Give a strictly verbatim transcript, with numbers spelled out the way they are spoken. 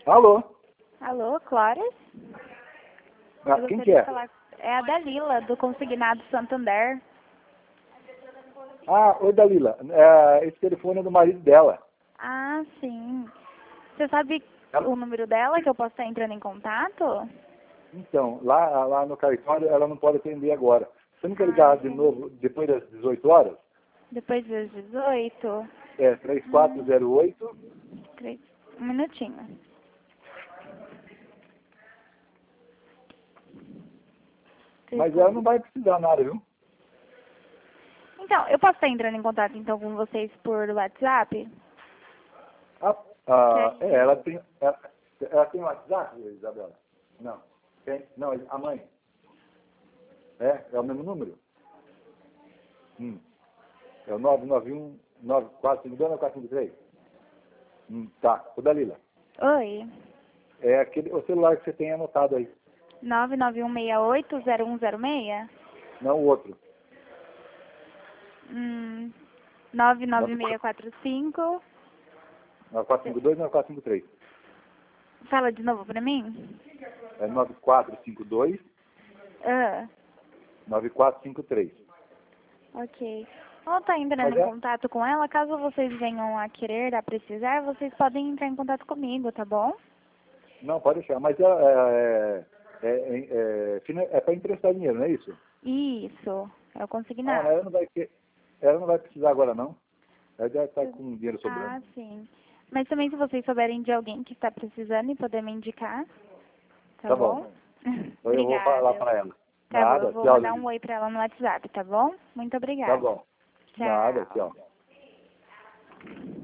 Alô? Alô, Clóris? Ah, Eu quem gostaria que é? de falar- É a Dalila, do Consignado Santander. Ah, oi Dalila. É, esse telefone é do marido dela. Ah, sim. Você sabe Ela- o número dela que eu posso estar entrando em contato? Então, lá, lá no cartório ela não pode atender agora. Você não quer Ah, ligar de entendi. novo depois das dezoito horas? Depois das dezoito? É, três quatro Hum, zero oito. três- um minutinho. Três, Mas ela quatro. não vai precisar nada, viu? Então, eu posso estar entrando em contato então com vocês por WhatsApp? Ah, Que ah, é, aí... ela tem. Ela, ela tem WhatsApp, Isabela? Não. Tem? Não, a mãe. É? É o mesmo número? Hum. É o nove nove um nove quatro cinco dois nove quatro cinco três? Hum, tá. Ô Dalila. Oi. É aquele, o celular que você tem anotado aí. nove nove um seis oito zero um zero seis? Não o outro. Hum, nove nove nove seis quatro cinco. quatro cinco dois nove quatro cinco três. Fala de novo pra mim. É nove quatro cinco dois Ah, nove quatro cinco três. ok. Ela tá entrando Mas em é. contato com ela. Caso vocês venham a querer, a precisar, vocês podem entrar em contato comigo, tá bom? Não, pode deixar. Mas é. É, é, é, é, fina- é para emprestar dinheiro, não é isso? Isso, é o Ah, mas ela consignado. não vai ter. Ela não vai precisar agora não. Ela já está com dinheiro sobrando. Ah, sim. Mas também se vocês souberem de alguém que está precisando e puder me indicar, tá Tá bom? bom. Então eu vou falar Obrigada. para ela. Tá bom, eu Nada, vou tchau, mandar um Lili. oi pra ela no WhatsApp, tá bom? Muito Tá obrigada. bom. Nada, Tchau. tchau.